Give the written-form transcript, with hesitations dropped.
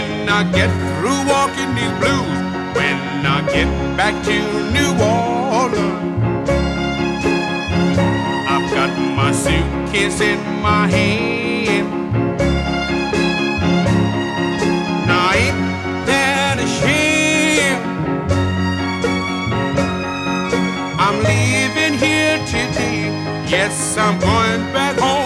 I get through walking these blues, when I get back to New Orleans, I've got my suitcase in my hand. Now ain't that a shame? I'm leaving here today. Yes, I'm going back home.